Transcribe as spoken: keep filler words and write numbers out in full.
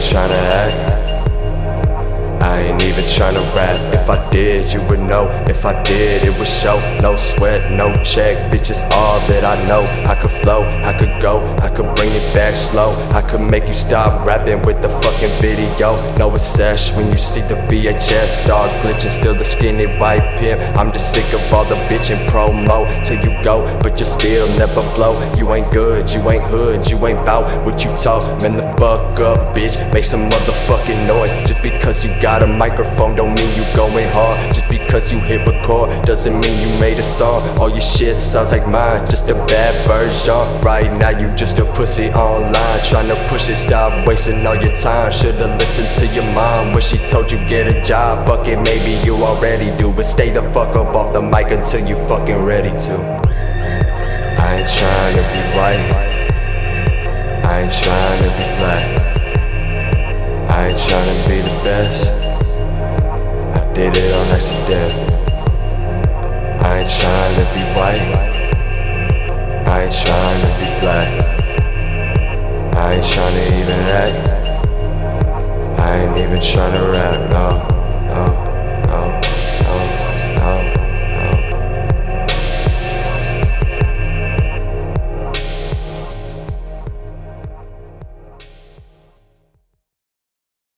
tryna act, I ain't even tryna rap. If I did, you would know. If I did, it would show. No sweat, no check, bitch, it's all that I know. I could flow, I could go, I could bring it back slow. I could make you stop rapping with the fucking video. No sesh when you see the V H S start glitching, still the skinny white pimp. I'm just sick of all the bitchin' promo till you go, but you still never blow. You ain't good, you ain't hood, you ain't bout what you talk. Man, the fuck up, bitch, make some motherfucking noise. Just because you got a microphone don't mean you going hard. Just because you hit record doesn't mean you made a song. All your shit sounds like mine, just a bad version. Right now you just a pussy online, trying to push it, stop wasting all your time. Should've listened to your mom when she told you get a job. Fuck it, maybe you already do, but stay the fuck up off the mic until you fucking ready to. I ain't trying to be white, I ain't trying to be black, I ain't tryna be the best, I did it on accident. I ain't tryna be white, I ain't tryna be black, I ain't tryna even act,